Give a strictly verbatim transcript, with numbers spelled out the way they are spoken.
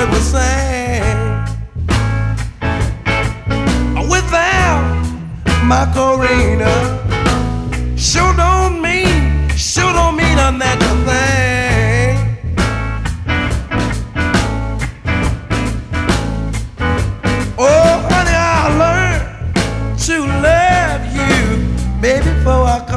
ever sang. Without Macarena, sure don't mean, sure don't mean a natural thing. Oh, honey, I learned to love you, baby, before I come.